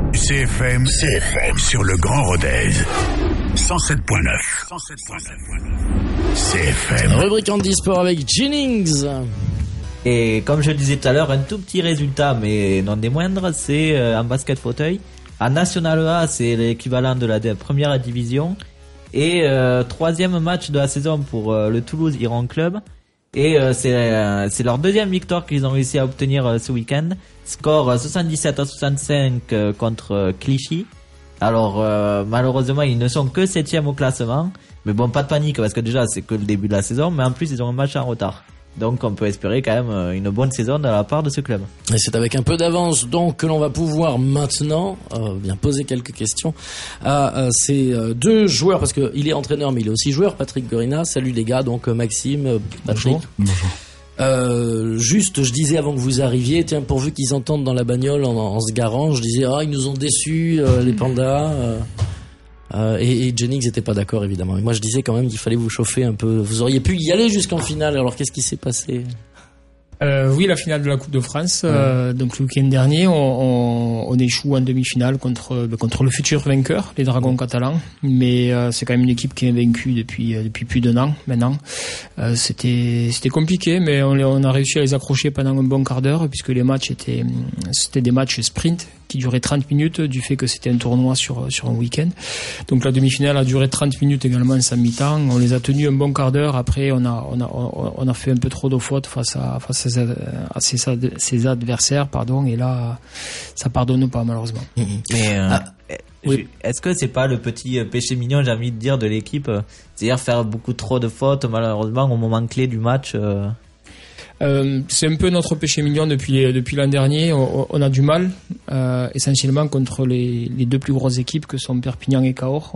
CFM sur le Grand Rodez. 107.9. CFM. Rubrique handisport avec Jennings. Et comme je le disais tout à l'heure, un tout petit résultat, mais non des moindres, c'est en basket fauteuil. En National A, c'est l'équivalent de la première division. Et troisième match de la saison pour le Toulouse Iran Club. Et c'est leur deuxième victoire qu'ils ont réussi à obtenir ce week-end. Score 77-65 contre Clichy. Alors malheureusement ils ne sont que 7e au classement. Mais bon, pas de panique parce que déjà c'est que le début de la saison. Mais en plus ils ont un match en retard. Donc on peut espérer quand même une bonne saison de la part de ce club. Et c'est avec un peu d'avance donc que l'on va pouvoir maintenant bien poser quelques questions à ces deux joueurs, parce qu'il est entraîneur mais il est aussi joueur. Patrick Gorina, salut les gars, donc Maxime, Patrick. Bonjour. Juste, je disais avant que vous arriviez, tiens, pourvu qu'ils entendent dans la bagnole en se garant, je disais ils nous ont déçus les pandas. Et Jennings n'était pas d'accord évidemment. Et moi je disais quand même qu'il fallait vous chauffer un peu. Vous auriez pu y aller jusqu'en finale. Alors qu'est-ce qui s'est passé? Oui, la finale de la Coupe de France. Donc le week-end dernier, on échoue en demi-finale contre le futur vainqueur, les Dragons catalans. Mais c'est quand même une équipe qui est invaincue depuis plus d'un an maintenant. C'était compliqué, mais on a réussi à les accrocher pendant un bon quart d'heure, puisque les matchs c'était des matchs sprint qui duraient 30 minutes du fait que c'était un tournoi sur un week-end. Donc la demi-finale a duré 30 minutes également sans mi-temps. On les a tenus un bon quart d'heure. Après, on a fait un peu trop de fautes face à ses adversaires, et là, ça pardonne pas, malheureusement. Mais, oui. Est-ce que c'est pas le petit péché mignon, j'ai envie de dire, de l'équipe? C'est-à-dire faire beaucoup trop de fautes, malheureusement, au moment clé du match? C'est un peu notre péché mignon depuis l'an dernier. On a du mal, essentiellement contre les deux plus grosses équipes que sont Perpignan et Cahors.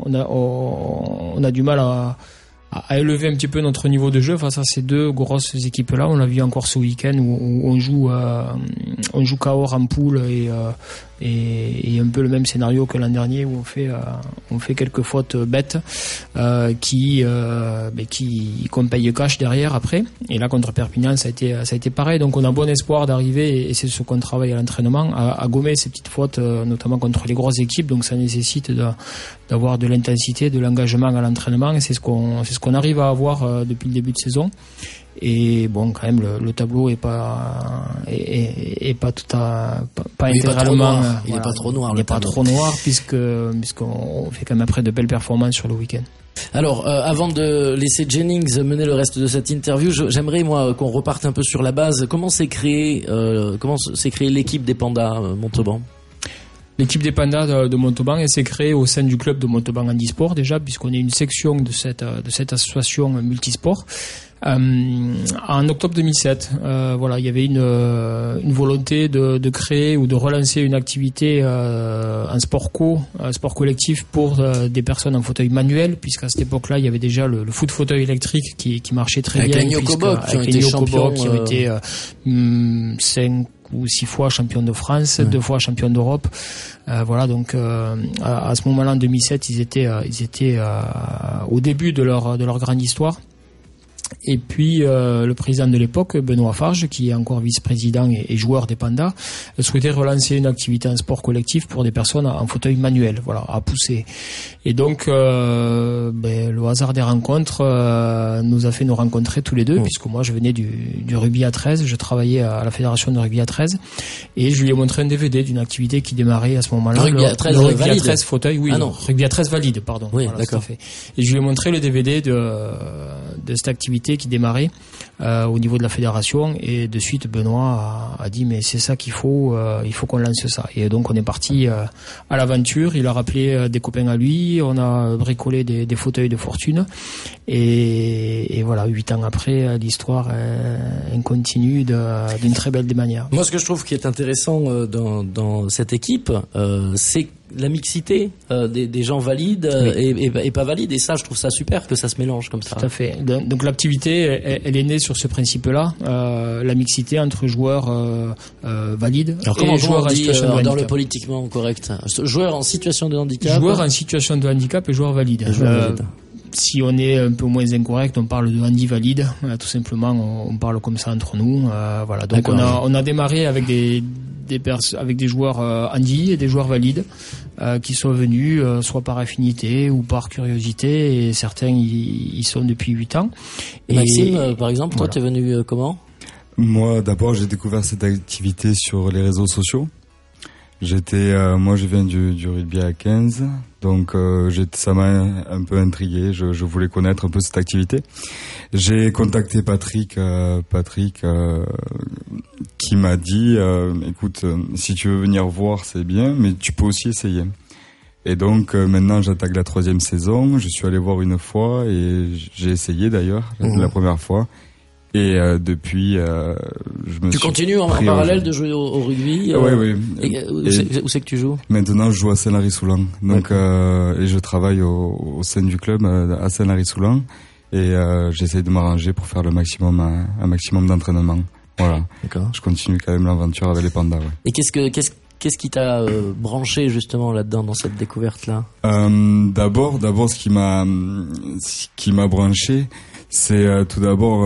On a du mal à élever un petit peu notre niveau de jeu face à ces deux grosses équipes-là. On l'a vu encore ce week-end où on joue Cahors en poule et un peu le même scénario que l'an dernier où on fait quelques fautes bêtes qu'on paye cash derrière après. Et là contre Perpignan ça a été pareil. Donc on a bon espoir d'arriver, et c'est ce qu'on travaille à l'entraînement, à gommer ces petites fautes, notamment contre les grosses équipes. Donc ça nécessite d'avoir de l'intensité, de l'engagement à l'entraînement, et c'est ce qu'on arrive à avoir depuis le début de saison. Et bon, quand même le tableau est pas tout à pas intégralement, il est pas trop noir. Il n'est pas trop noir puisqu'on fait quand même après de belles performances sur le week-end. Alors, avant de laisser Jennings mener le reste de cette interview, j'aimerais moi qu'on reparte un peu sur la base. Comment s'est créée l'équipe des Pandas Montauban? L'équipe des Pandas de Montauban, elle s'est créée au sein du club de Montauban Handisport déjà, puisqu'on est une section de cette association multisport. En octobre 2007, il y avait une volonté de créer ou de relancer une activité un sport collectif pour des personnes en fauteuil manuel, puisqu'à cette époque-là il y avait déjà le foot fauteuil électrique qui marchait très bien, avec les Nyokobok qui ont été 5 ou 6 fois champion de France, 2 fois champion d'Europe. Donc à ce moment-là en 2007, ils étaient au début de leur grande histoire. Et puis le président de l'époque, Benoît Farge, qui est encore vice-président et joueur des Pandas, souhaitait relancer une activité en sport collectif pour des personnes en fauteuil manuel, à pousser. Et donc le hasard des rencontres nous a fait nous rencontrer tous les deux, puisque moi je venais du rugby à 13, je travaillais à la fédération de rugby à 13, et je lui ai montré un DVD d'une activité qui démarrait à ce moment-là. Rugby à 13 rugby valide. à 13 fauteuil, oui. Ah non, rugby à 13 valide, pardon. Oui, d'accord. Et je lui ai montré le DVD de cette activité qui démarrait au niveau de la fédération, et de suite Benoît a dit mais c'est ça qu'il faut, il faut qu'on lance ça. Et donc on est parti à l'aventure. Il a rappelé des copains à lui, on a bricolé des fauteuils de fortune, et voilà, 8 ans après, l'histoire continue d'une très belle manière. Moi, ce que je trouve qui est intéressant dans cette équipe, c'est la mixité des gens valides et pas valides, et ça je trouve ça super que ça se mélange comme ça. Tout à fait. Donc l'activité elle est née sur ce principe-là, la mixité entre joueurs valides. Alors comment et joueurs on dit en situation de handicap. dans le politiquement correct, joueurs en situation de handicap, joueurs en situation de handicap et joueurs valides. Si on est un peu moins incorrect, on parle de handi valide, tout simplement, on parle comme ça entre nous. Donc on a démarré avec des avec des joueurs handis et des joueurs valides qui sont venus soit par affinité ou par curiosité, et certains y sont depuis 8 ans. Et Maxime, par exemple, toi, t'es venu comment ? Moi, d'abord, j'ai découvert cette activité sur les réseaux sociaux. Moi, je viens du rugby à 15, donc ça m'a un peu intrigué. Je voulais connaître un peu cette activité. J'ai contacté Patrick, qui m'a dit, écoute, si tu veux venir voir, c'est bien, mais tu peux aussi essayer. Et donc maintenant, j'attaque la 3e saison. Je suis allé voir une fois et j'ai essayé d'ailleurs la première fois. Et depuis, Tu continues en parallèle de jouer au rugby Oui. Où c'est que tu joues ? Maintenant, je joue à Saint-Lary-Soulan. Donc, et je travaille au sein du club à Saint-Lary-Soulan. Et j'essaye de m'arranger pour faire un maximum d'entraînement. Voilà. D'accord. Je continue quand même l'aventure avec les pandas. Ouais. Et qu'est-ce qui t'a branché justement là-dedans, dans cette découverte-là ? D'abord, ce qui m'a branché, c'est tout d'abord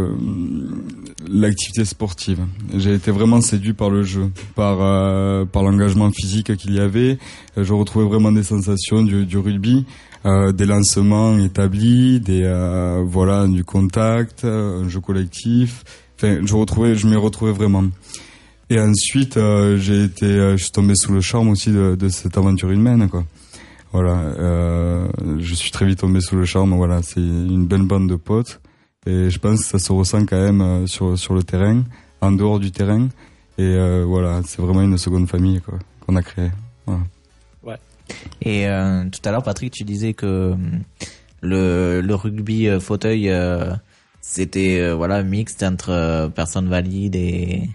l'activité sportive. J'ai été vraiment séduit par le jeu, par l'engagement physique qu'il y avait. Je retrouvais vraiment des sensations du rugby, des lancements établis, du contact, un jeu collectif. Enfin, je m'y retrouvais vraiment. Et ensuite, je suis tombé sous le charme aussi de cette aventure humaine, quoi. Voilà, je suis très vite tombé sous le charme. Voilà, c'est une belle bande de potes, et je pense que ça se ressent quand même sur le terrain, en dehors du terrain, et voilà, c'est vraiment une seconde famille, quoi, qu'on a créée. Voilà. Ouais. Et tout à l'heure, Patrick, tu disais que le rugby fauteuil, c'était mixte entre personnes valides et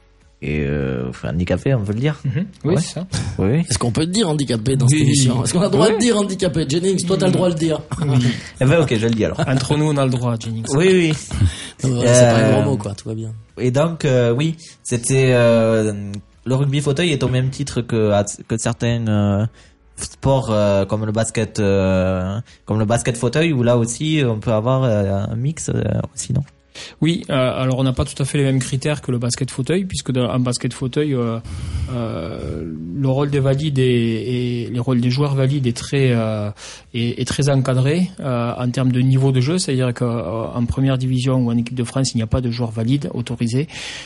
handicapé, on peut le dire. Oui, ouais. C'est ça. Oui. Est-ce qu'on peut dire handicapé dans cette émission ? Est-ce qu'on a le droit de dire handicapé ? Jennings, toi, t'as le droit de le dire. Eh ben, ok, je le dis alors. Entre nous, on a le droit, Jennings. Oui. Non, c'est pas un gros mot, quoi, tout va bien. Et donc, oui, c'était, le rugby fauteuil est au même titre que certains, sports, comme le basket fauteuil, où là aussi, on peut avoir un mix, aussi, non? Oui, alors on n'a pas tout à fait les mêmes critères que le basket fauteuil, puisque en basket fauteuil, le rôle des valides et les rôles des joueurs valides est très encadré en termes de niveau de jeu, c'est-à-dire qu'en première division ou en équipe de France, il n'y a pas de joueurs valides autorisés,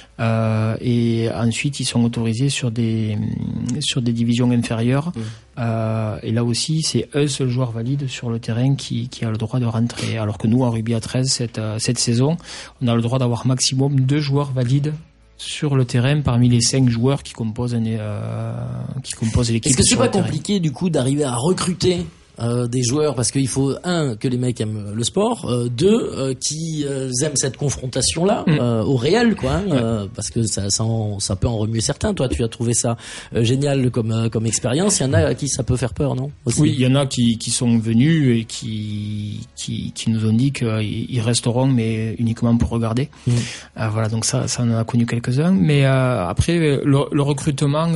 et ensuite ils sont autorisés sur des divisions inférieures. Et là aussi, c'est un seul joueur valide sur le terrain qui a le droit de rentrer. Alors que nous, en rugby à 13, cette saison, on a le droit d'avoir maximum 2 joueurs valides sur le terrain parmi les 5 joueurs qui composent l'équipe. Est-ce que c'est pas compliqué du coup d'arriver à recruter des joueurs, parce qu'il faut que les mecs aiment le sport, qu'ils aiment cette confrontation là au réel, quoi, parce que ça peut en remuer certains. Toi, tu as trouvé ça génial comme expérience. Il y en a à qui ça peut faire peur, non aussi? Oui, il y en a qui sont venus et qui nous ont dit qu'ils resteront, mais uniquement pour regarder. Voilà, donc ça on en a connu quelques-uns, mais après le recrutement,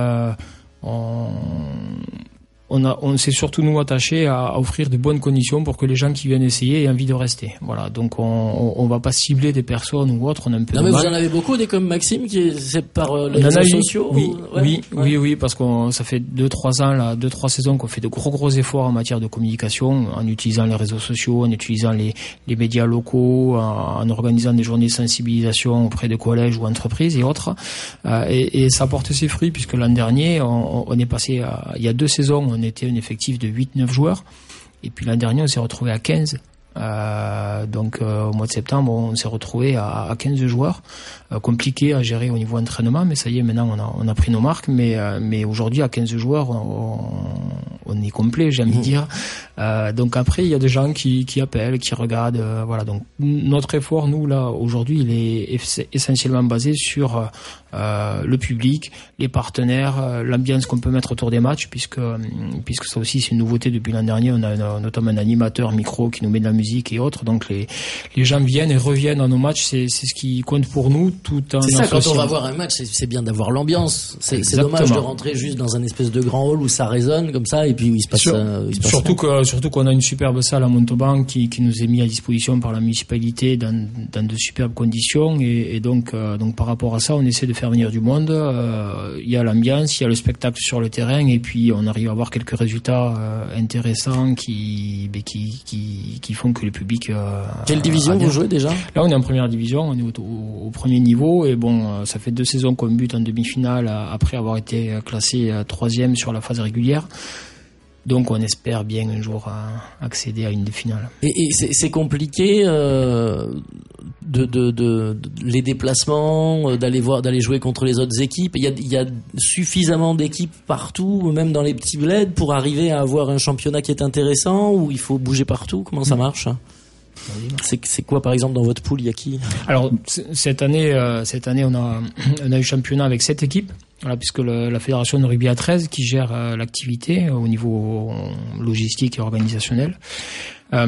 on s'est surtout nous attaché à offrir de bonnes conditions pour que les gens qui viennent essayer aient envie de rester. Voilà, donc on va pas cibler des personnes ou autres. On a un peu. Non, mais vous en avez beaucoup des comme Maxime c'est par les réseaux sociaux. Oui, parce qu'on ça fait 2-3 ans là, 2-3 saisons qu'on fait de gros efforts en matière de communication, en utilisant les réseaux sociaux, en utilisant les médias locaux, en organisant des journées de sensibilisation auprès de collèges ou entreprises et autres. Et ça porte ses fruits, puisque l'an dernier on est passé il y a 2 saisons. On était un effectif de 8-9 joueurs, et puis l'an dernier on s'est retrouvé à 15. Donc au mois de septembre on s'est retrouvé à 15 joueurs, compliqué à gérer au niveau entraînement, mais ça y est, maintenant on a pris nos marques, mais aujourd'hui à 15 joueurs on est complet, j'ai envie de dire. Donc après il y a des gens qui appellent, qui regardent, voilà. Donc notre effort, nous là aujourd'hui, il est essentiellement basé sur le public, les partenaires, l'ambiance qu'on peut mettre autour des matchs, puisque ça aussi c'est une nouveauté depuis l'an dernier. On a notamment un animateur micro qui nous met de la musique et autres, donc les gens viennent et reviennent dans nos matchs. C'est ce qui compte pour nous, tout en c'est ça, quand on va voir un match, c'est bien d'avoir l'ambiance. C'est dommage de rentrer juste dans un espèce de grand hall où ça résonne comme ça, et et puis où il se passe surtout qu'on a une superbe salle à Montauban qui nous est mise à disposition par la municipalité dans de superbes conditions et donc par rapport à ça, on essaie de faire venir du monde. Il y a l'ambiance, il y a le spectacle sur le terrain et puis on arrive à avoir quelques résultats intéressants qui font que le public. Quelle division vous jouez déjà? Là, on est en première division, on est au premier niveau et bon, ça fait 2 saisons qu'on bute en demi-finale après avoir été classé 3e sur la phase régulière. Donc on espère bien un jour accéder à une des finales. Et c'est compliqué de les déplacements, d'aller jouer contre les autres équipes. Il y a suffisamment d'équipes partout, même dans les petits bleds, pour arriver à avoir un championnat qui est intéressant, ou il faut bouger partout. Comment ça marche? C'est quoi par exemple dans votre poule, il y a qui? Alors cette année on a eu championnat avec 7 équipes. Voilà, puisque la fédération de rugby A13 qui gère l'activité au niveau logistique et organisationnel a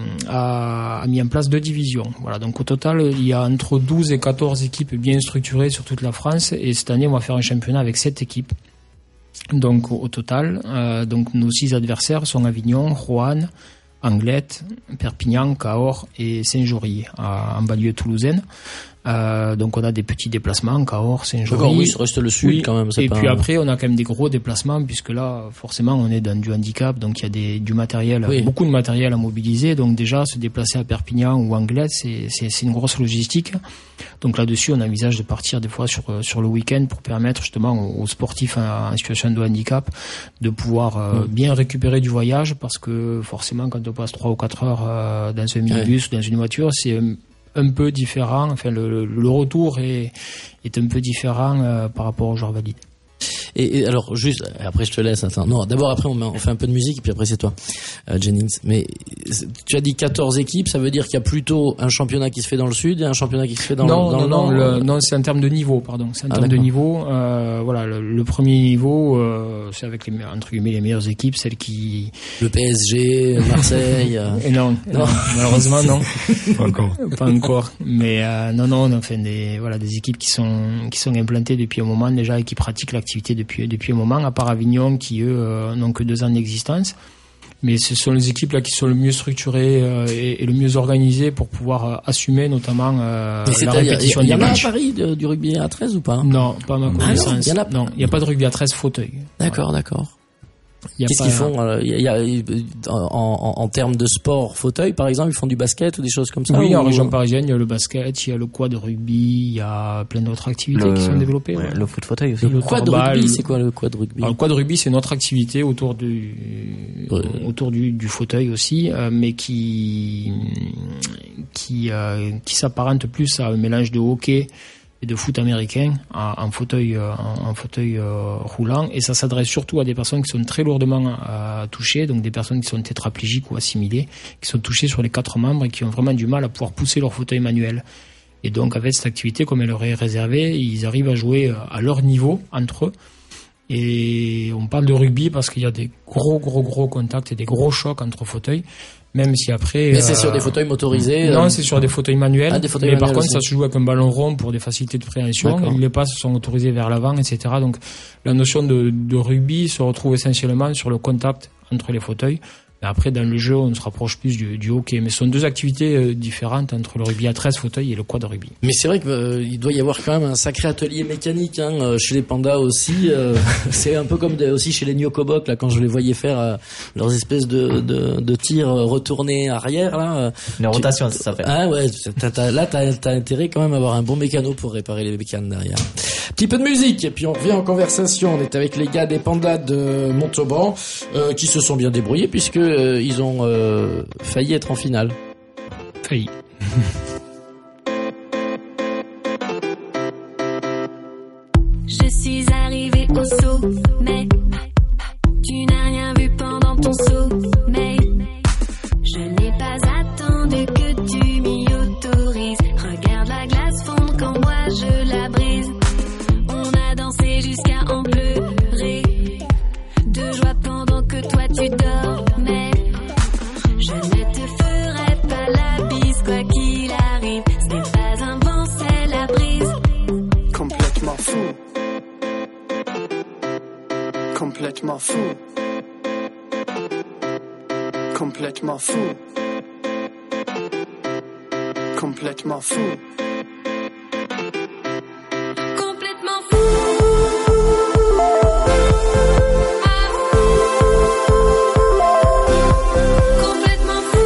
mis en place 2 divisions. Voilà, donc au total il y a entre 12 et 14 équipes bien structurées sur toute la France et cette année on va faire un championnat avec 7 équipes. Donc au total, donc nos 6 adversaires sont Avignon, Roanne, Anglet, Perpignan, Cahors et Saint-Jory en banlieue toulousaine. Donc on a des petits déplacements, Cahors, Saint-Jory. D'accord, oui, ça reste le sud quand même. Et puis après on a quand même des gros déplacements puisque là forcément on est dans du handicap, donc il y a du matériel, beaucoup de matériel à mobiliser. Donc déjà se déplacer à Perpignan ou Anglet, c'est une grosse logistique. Donc là-dessus on envisage de partir des fois sur le week-end pour permettre justement aux sportifs en situation de handicap de pouvoir bien récupérer du voyage, parce que forcément quand on passe 3 ou 4 heures dans un minibus ou dans une voiture, c'est un peu différent. Enfin, le retour est un peu différent par rapport aux joueurs valides. Et alors, juste, après je te laisse, attends. Non, d'abord après on fait un peu de musique et puis après c'est toi, Jennings. Mais tu as dit 14 équipes, ça veut dire qu'il y a plutôt un championnat qui se fait dans le sud et un championnat qui se fait dans le nord. Non, c'est en termes de niveau, pardon. C'est en termes de niveau. Voilà, le premier niveau, c'est avec entre guillemets les meilleures équipes, celles qui. Le PSG, Marseille. Et non, malheureusement non. Pas encore. Mais non, on fait des équipes qui sont implantées depuis un moment déjà et qui pratiquent l'activité depuis un moment, à part Avignon qui eux n'ont que 2 ans d'existence. Mais ce sont les équipes là qui sont le mieux structurées et le mieux organisées pour pouvoir assumer notamment la répétition des matchs. Il y en a à Paris du rugby à 13 ou pas? Non, pas à ma connaissance. Non, il n'y a pas de rugby à 13 fauteuil. D'accord. Qu'est-ce qu'ils font en termes de sport fauteuil, par exemple, ils font du basket ou des choses comme ça? Oui, en région parisienne, il y a le basket, il y a le quad rugby, il y a plein d'autres activités qui sont développées. Ouais. Le foot fauteuil aussi. Le quad rugby, c'est quoi le quad rugby? Alors, le quad rugby, c'est notre activité autour du fauteuil aussi, mais qui s'apparente plus à un mélange de hockey et de foot américain en fauteuil roulant, et ça s'adresse surtout à des personnes qui sont très lourdement touchées, donc des personnes qui sont tétraplégiques ou assimilées, qui sont touchées sur les 4 membres et qui ont vraiment du mal à pouvoir pousser leur fauteuil manuel. Et donc avec cette activité, comme elle leur est réservée, ils arrivent à jouer à leur niveau entre eux. Et on parle de rugby parce qu'il y a des gros contacts et des gros chocs entre fauteuils. Même si après. Mais c'est sur des fauteuils motorisés? Non, c'est sur des fauteuils manuels. Des fauteuils mais manuels par contre, aussi. ça se joue avec un ballon rond pour des facilités de préhension. Les passes sont autorisées vers l'avant, etc. Donc, la notion de rugby se retrouve essentiellement sur le contact entre les fauteuils. Et après, dans le jeu, on se rapproche plus du hockey. Mais ce sont 2 activités différentes entre le rugby à 13 fauteuils et le quad rugby. Mais c'est vrai qu'il doit y avoir quand même un sacré atelier mécanique chez les pandas aussi. C'est un peu comme aussi chez les Nyokobok, là, quand je les voyais faire leurs espèces de tirs retournés arrière. Là, une rotation, ça s'appelle. Ah ouais, t'as intérêt quand même à avoir un bon mécano pour réparer les bécanes derrière. Petit peu de musique, et puis on revient en conversation. On est avec les gars des pandas de Montauban, qui se sont bien débrouillés puisque ils ont failli être en finale. Failli. Je suis arrivée au sommet. Tu n'as rien vu pendant ton sommeil. Je n'ai pas attendu que tu m'y autorises. Regarde la glace fondre quand moi je la brise. On a dansé jusqu'à en pleurer de joie pendant que toi tu dormais. Je ne te ferai pas la bise quoi qu'il arrive. Ce n'est pas un vent, c'est la brise. Complètement fou. Complètement fou. Complètement fou. Complètement fou. Complètement fou. Complètement fou.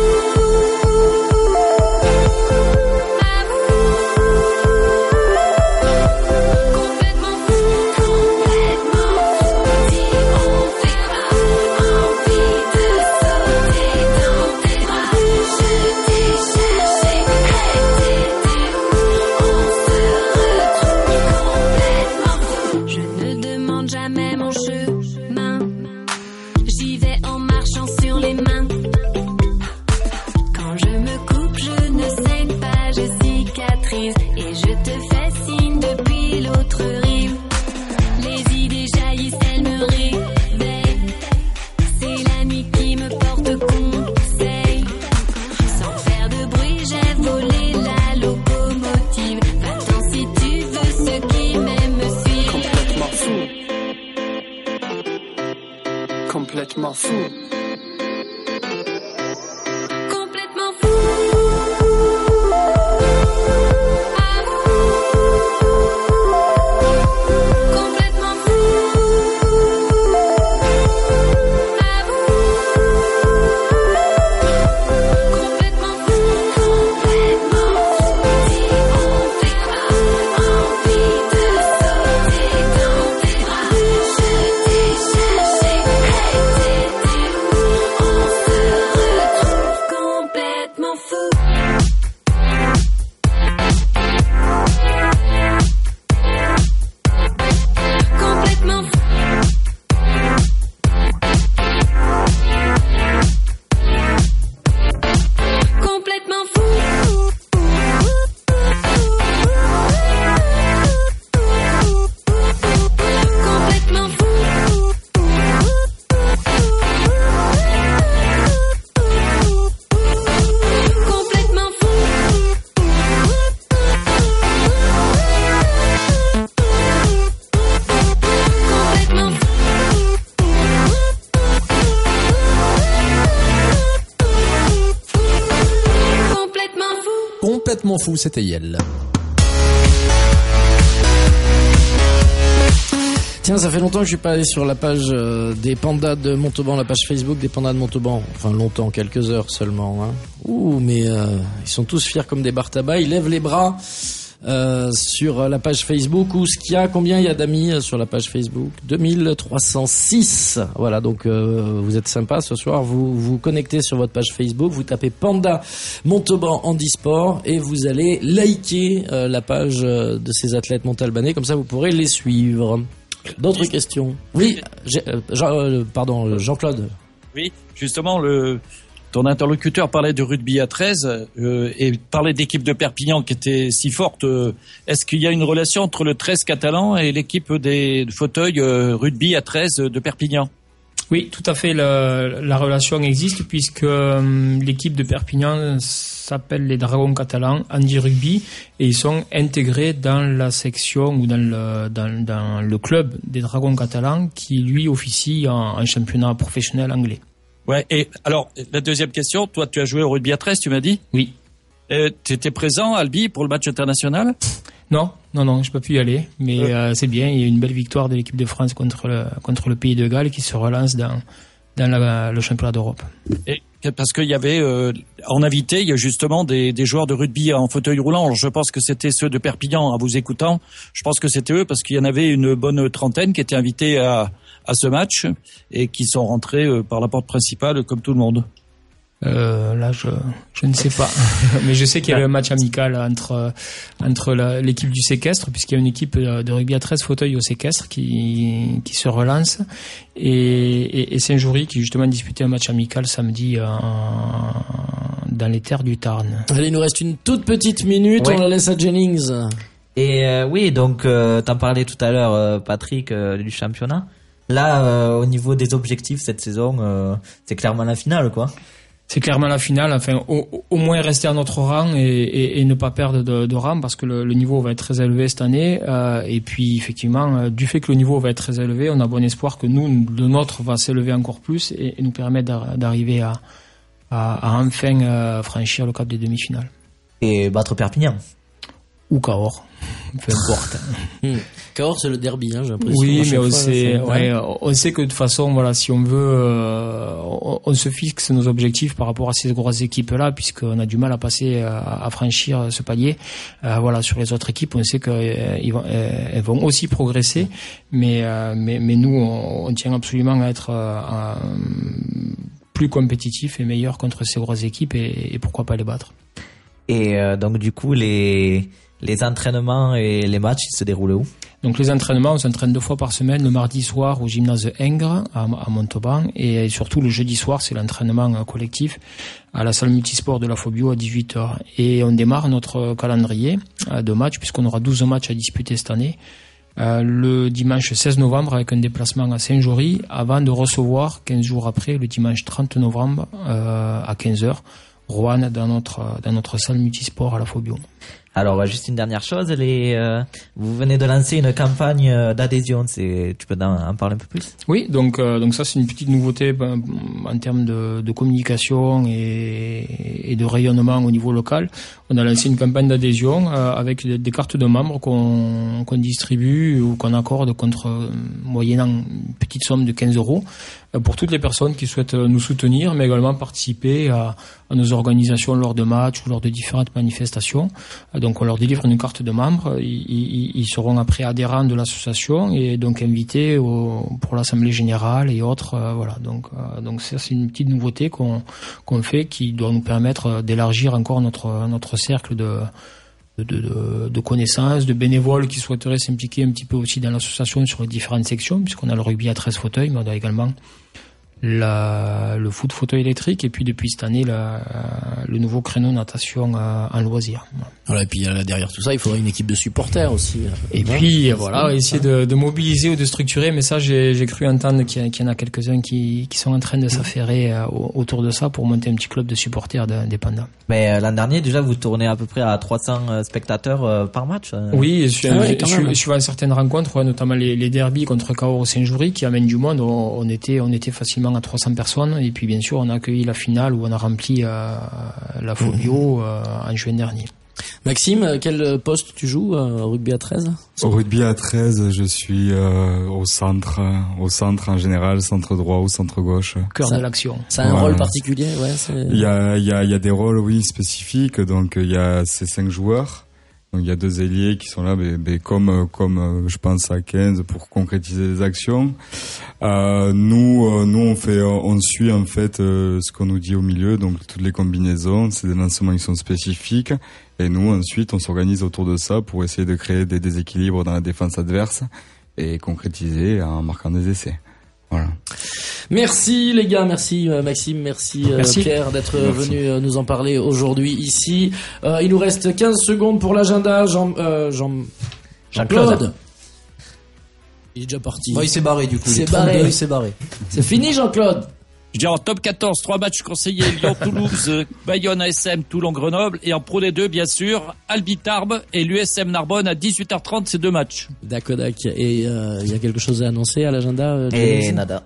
Complètement fou. Complètement fou. On fait pas envie de sauter dans tes bras. Je t'ai cherché, t'étais où? On se retrouve complètement fou. Je ne demande jamais mon chemin. J'y vais en marchant sur les mains. Quand je me coupe, je ne saigne pas, je cicatrise. Et je te fais signe depuis l'autre rive. Les idées jaillissent, elles me réveillent. C'est la nuit qui me porte conseil. Sans faire de bruit, j'ai volé la locomotive. Va-t'en si tu veux, ceux qui m'aiment suivent. Complètement fou. Complètement fou. Complètement fou. Complètement fou. Complètement fou. Complètement fou. On fait pas envie de sauter dans tes bras. Je t'ai cherché, t'étais où? On se retrouve complètement fou. Complètement fou. Complètement fou. Complètement fou. Complètement fou. Complètement fou. Complètement fou. Complètement fou, c'était Yel. Tiens, ça fait longtemps que je suis pas allé sur la page des pandas de Montauban, la page Facebook des pandas de Montauban. Enfin, longtemps, quelques heures seulement. Hein. Ouh, mais ils sont tous fiers comme des bar tabac. Ils lèvent les bras sur la page Facebook. Où combien il y a d'amis sur la page Facebook? 2306. Voilà, donc vous êtes sympa ce soir. Vous vous connectez sur votre page Facebook. Vous tapez Panda Montauban Handisport et vous allez liker la page de ces athlètes montalbanais. Comme ça, vous pourrez les suivre. D'autres questions? Oui, Jean-Claude. Oui, justement, ton interlocuteur parlait de rugby à 13 et parlait d'équipe de Perpignan qui était si forte. Est-ce qu'il y a une relation entre le 13 catalan et l'équipe des fauteuils rugby à 13 de Perpignan? Oui, tout à fait. La relation existe puisque l'équipe de Perpignan s'appelle les Dragons catalans Handi Rugby et ils sont intégrés dans la section ou dans le club des Dragons catalans qui lui officie en championnat professionnel anglais. Ouais. Et alors la deuxième question, toi tu as joué au rugby à 13, tu m'as dit? Oui. Tu étais présent, Albi, pour le match international? Non, j'ai pas pu y aller, mais c'est bien. Il y a une belle victoire de l'équipe de France contre le Pays de Galles qui se relance dans le championnat d'Europe. Et parce qu'il y avait en invité, il y a justement des joueurs de rugby en fauteuil roulant. Alors, je pense que c'était ceux de Perpignan. En vous écoutant, je pense que c'était eux parce qu'il y en avait une bonne trentaine qui étaient invités à ce match et qui sont rentrés par la porte principale comme tout le monde. Là, je ne sais pas, mais je sais qu'il y avait un match amical entre l'équipe du séquestre, puisqu'il y a une équipe de rugby à 13 fauteuils au séquestre qui se relance, et Saint-Joury qui justement disputait un match amical samedi dans les terres du Tarn. Allez, il nous reste une toute petite minute, ouais. On la laisse à Jennings. Et oui, donc t'en parlais tout à l'heure, Patrick, du championnat. Là, au niveau des objectifs cette saison, c'est clairement la finale, quoi. C'est clairement la finale, enfin au moins rester à notre rang et ne pas perdre de rang parce que le niveau va être très élevé cette année, et puis effectivement du fait que le niveau va être très élevé, on a bon espoir que le nôtre va s'élever encore plus et nous permettre d'arriver à enfin franchir le cap des demi-finales. Et battre Perpignan. Ou Cahors, peu importe. Cahors, c'est le derby, j'ai l'impression. Oui, mais on sait que de toute façon, voilà, si on veut, on se fixe nos objectifs par rapport à ces grosses équipes-là, puisqu'on a du mal à passer, à franchir ce palier. Voilà, sur les autres équipes, on sait qu'elles vont aussi progresser, mais nous, on tient absolument à être plus compétitifs et meilleurs contre ces grosses équipes et pourquoi pas les battre. Et donc du coup, les entraînements et les matchs, ils se déroulent où? Donc les entraînements, on s'entraîne 2 fois par semaine, le mardi soir au gymnase Ingres à Montauban et surtout le jeudi soir, c'est l'entraînement collectif à la salle multisport de la Fobio à 18h. Et on démarre notre calendrier de matchs puisqu'on aura 12 matchs à disputer cette année. Le dimanche 16 novembre avec un déplacement à Saint-Jory avant de recevoir 15 jours après le dimanche 30 novembre à 15h Roanne dans notre salle multisport à la Fobio. Alors juste une dernière chose, vous venez de lancer une campagne d'adhésion, tu peux en parler un peu plus? Oui, donc ça c'est une petite nouveauté en termes de communication et de rayonnement au niveau local. On a lancé une campagne d'adhésion avec des cartes de membres qu'on distribue ou qu'on accorde moyennant une petite somme de 15 € pour toutes les personnes qui souhaitent nous soutenir, mais également participer à nos organisations lors de matchs ou lors de différentes manifestations. Donc on leur délivre une carte de membre, ils seront après adhérents de l'association et donc invités pour l'assemblée générale et autres. Voilà. Donc ça c'est une petite nouveauté qu'on fait qui doit nous permettre d'élargir encore notre cercle de connaissances, de bénévoles qui souhaiteraient s'impliquer un petit peu aussi dans l'association sur les différentes sections, puisqu'on a le rugby à 13 fauteuils, mais on a également le foot fauteuil électrique et puis depuis cette année le nouveau créneau natation en loisir. Voilà, et puis derrière tout ça, il faudrait une équipe de supporters aussi. Et puis voilà, essayer de mobiliser ou de structurer, mais ça j'ai cru entendre qu'il y en a quelques-uns qui sont en train de s'affairer autour de ça pour monter un petit club de supporters indépendants. Mais l'an dernier déjà vous tournez à peu près à 300 spectateurs par match. Oui, je suis à certaines rencontres, notamment les derbies contre Cahors ou Saint-Jory qui amènent du monde. On était facilement à 300 personnes et puis bien sûr on a accueilli la finale où on a rempli la Fobio en juin dernier. Maxime, quel poste tu joues au rugby à 13? Au rugby à 13, je suis au centre en général, centre droit ou centre gauche. Cœur de l'action. Ça a un rôle particulier, ouais. Il y a des rôles, oui, spécifiques. Donc il y a ces 5 joueurs. Donc il y a 2 ailiers qui sont là, comme je pense à 15 pour concrétiser les actions. Nous on suit en fait ce qu'on nous dit au milieu, donc toutes les combinaisons, c'est des lancements qui sont spécifiques. Et nous ensuite on s'organise autour de ça pour essayer de créer des déséquilibres dans la défense adverse et concrétiser en marquant des essais. Voilà. Merci les gars, merci Maxime, merci. Pierre d'être venu nous en parler aujourd'hui ici. Il nous reste 15 secondes pour l'agenda. Jean-Claude. Il est déjà parti. Il s'est barré du coup. Il s'est barré. C'est fini Jean-Claude. Je dis en top 14, 3 matchs conseillés, Lyon-Toulouse, Bayonne-ASM, Toulon-Grenoble, et en Pro D2, bien sûr, Albi Tarbes et l'USM Narbonne à 18h30, ces 2 matchs. D'accord. Et il y a quelque chose à annoncer à l'agenda Et nada.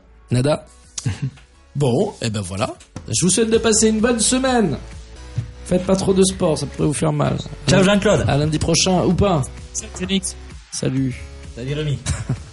Bon, et ben voilà. Je vous souhaite de passer une bonne semaine. Faites pas trop de sport, ça pourrait vous faire mal. Ciao Jean-Claude. À lundi prochain, ou pas. Salut Félix. Salut. Salut Rémi.